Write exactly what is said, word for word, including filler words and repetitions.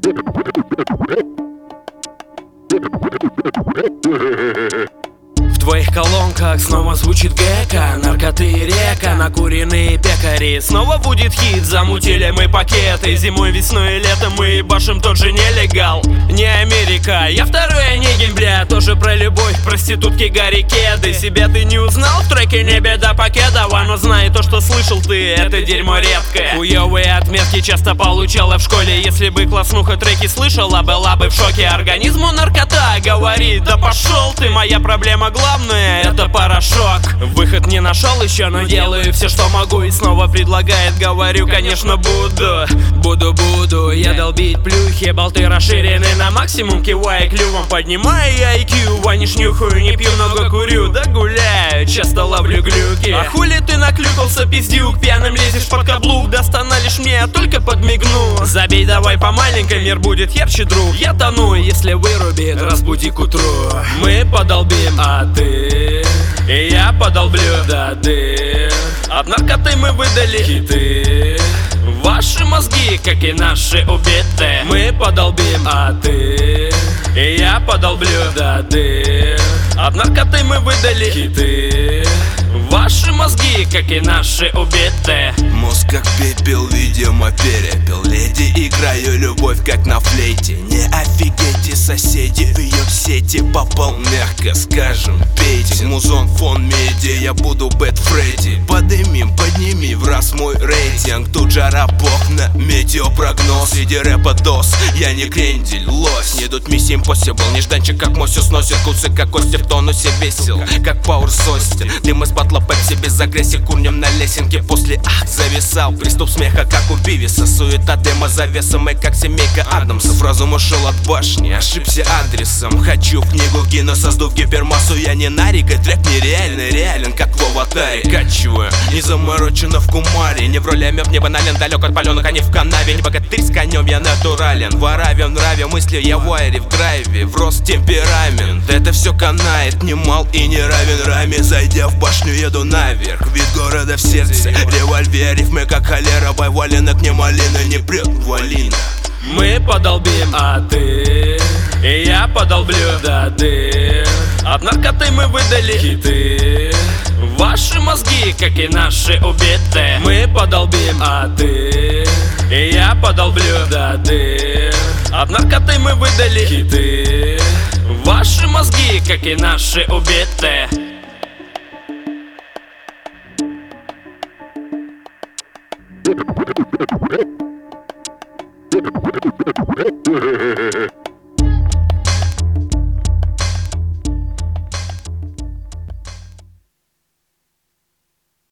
В твоих колонках снова звучит гэка, наркоты и река, накуренные пекари. Снова будет хит, замутили мы пакеты. Зимой, весной и летом мы башим тот же нелегал. Не Америка, я второй Онегин, бля. Тоже про любовь, проститутки, Гарри Кеды. Себя ты не узнал в треке «Не беда Покедова», но знай то, что слышал ты, это дерьмо редкое. Хуёвые отметки часто получала в школе. Если бы класснуха треки слышала, была бы в шоке. Организму наркота говорит: да пошел ты, моя проблема главная — это порошок. Выход не нашел еще, но делаю все, что могу. И снова предлагает, говорю, конечно, буду. Буду-буду я долбить плюхи, болты расширены на максимум, кивая клювом, поднимая ай кью. Ваниш нюхаю, не пью, много курю, да гуляю, часто ловлю глюки. А хули ты наклюкался, пиздюк, пьяным лезешь под каблук? Достаналишь мне, я только подмигну. Забей давай по маленькой, мир будет ярче, друг. Я тону, если вырубит, разбуди к утру. Мы подолбим, а ты и я подолблю, да ты. От наркоты мы выдали хиты. Ваши мозги, как и наши, убиты. Мы подолбим, а ты и я подолблю, да ты. От наркоты мы выдали хиты. Ваши мозги, как и наши, убиты. Мозг как пепел, видимо, перепел. Леди, играю любовь, как на флейте. Не офигейте, соседи, в ее сети попал, мягко скажем, пейте. Музон, фон, медиа, я буду Бэт Фредди. Поднимем, подними в раз мой рейтинг. Тут жара, на метеопрогноз. Среди рэпа дос, я не крендель, лось. Не идут миссии impossible, нежданчик как Мосю сносит. Куцы как кости в тонусе, весел, как Пауэр Сости. Дым из батла Пепси без агрессии, курнем на лесенке. После ах, зависал, приступ смеха, как у Бивиса. Суета, дыма, завеса, мы как семейка Адамсов. Разум ушел от башни, ошибся адресом. Хочу в книгу Гиннесса, сдув гипермассу. Я не нарик, трек нереальный, реален, как в аватаре. Качиваю, не заморочено в кумаре. Не в роли мёб, не банален, далек от паленок, они в канаве. Не богатырь с конем, я натурален. В араве, в нраве, мысли, я в вайре, в драйве. В рост темперамент, это все канает. Не мал и не равен раме. Зайдя в башню, еду наверх. Вид города в сердце, револьвер, рифмы как холера. Байваленок, не малина, не прет валина. Мы подолбим, а ты и я подолблю, да ты. От наркоты мы выдали хиты. Ваши мозги, как и наши, убиты. Мы подолбим, а ты и я подолблю, да ты. От наркоты мы выдали хиты. Ваши мозги, как и наши, убиты. We'll be right back.